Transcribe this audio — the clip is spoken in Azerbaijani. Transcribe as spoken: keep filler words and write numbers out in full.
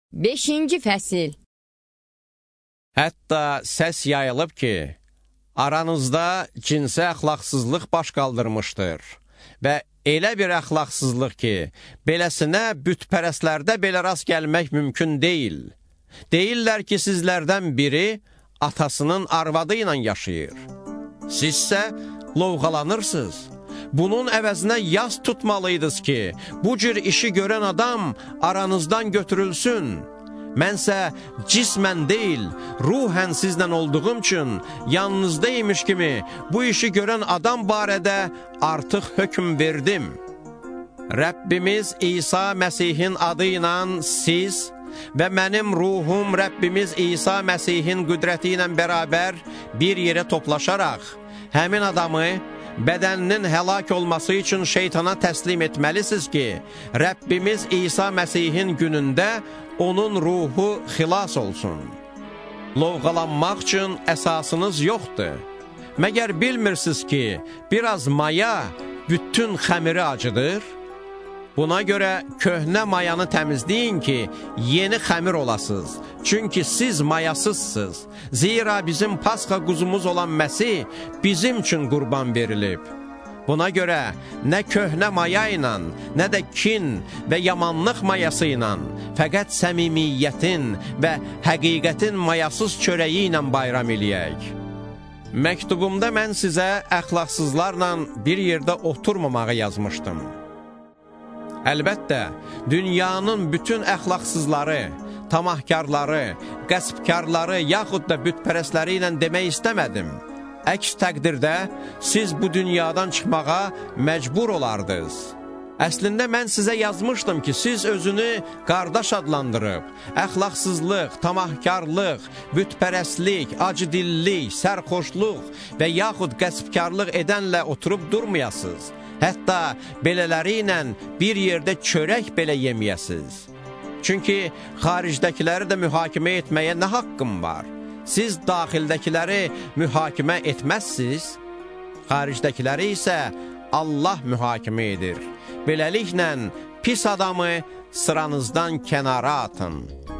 Beşinci fəsil. Hətta səs yayılıb ki, aranızda cinsi əxlaqsızlıq baş qaldırmışdır və elə bir əxlaqsızlıq ki, beləsinə bütpərəstlərdə belə rast gəlmək mümkün deyil. Deyirlər ki, sizlərdən biri atasının arvadı ilə yaşayır. Sizsə lovğalanırsınız. Bunun əvəzinə yas tutmalıydınız ki, bu cür işi görən adam aranızdan götürülsün. Mənsə cismən deyil, ruhən sizlə olduğum üçün yanınızdaymış kimi bu işi görən adam barədə artıq hökm verdim. Rəbbimiz İsa Məsihin adı ilə siz və mənim ruhum Rəbbimiz İsa Məsihin qüdrəti ilə bərabər bir yerə toplaşaraq, həmin adamı bədəninin həlak olması üçün şeytana təslim etməlisiniz ki, Rəbbimiz İsa Məsihin günündə onun ruhu xilas olsun. Lovğalanmaq üçün əsasınız yoxdur. Məgər bilmirsiniz ki, biraz maya bütün xəmiri acıdır? Buna görə köhnə mayanı təmizləyin ki, yeni xəmir olasınız. Çünki siz mayasızsınız. Zira bizim Pasxa quzumuz olan Məsih bizim üçün qurban verilib. Buna görə nə köhnə maya ilə, nə də kin və yamanlıq mayası ilə, fəqət səmimiyyətin və həqiqətin mayasız çörəyi ilə bayram eləyək. Məktubumda mən sizə əxlaqsızlarla bir yerdə oturmamağı yazmışdım. Əlbəttə, dünyanın bütün əxlaqsızları, tamahkarları, qəsbkarları yaxud da bütpərəstləri ilə demək istəmədim. Əks təqdirdə siz bu dünyadan çıxmağa məcbur olardınız. Əslində mən sizə yazmışdım ki, siz özünü qardaş adlandırıb, əxlaqsızlıq, tamahkarlıq, bütpərəstlik, acıdillik, sərxoşluq və yaxud qəsbkarlıq edənlə oturub durmayasınız. Hətta belələri ilə bir yerdə çörək belə yeməyəsiniz. Çünki xaricdəkiləri də mühakimə etməyə nə haqqım var? Siz daxildəkiləri mühakimə etməzsiniz, xaricdəkiləri isə Allah mühakimə edir. Beləliklə, pis adamı sıranızdan kənara atın.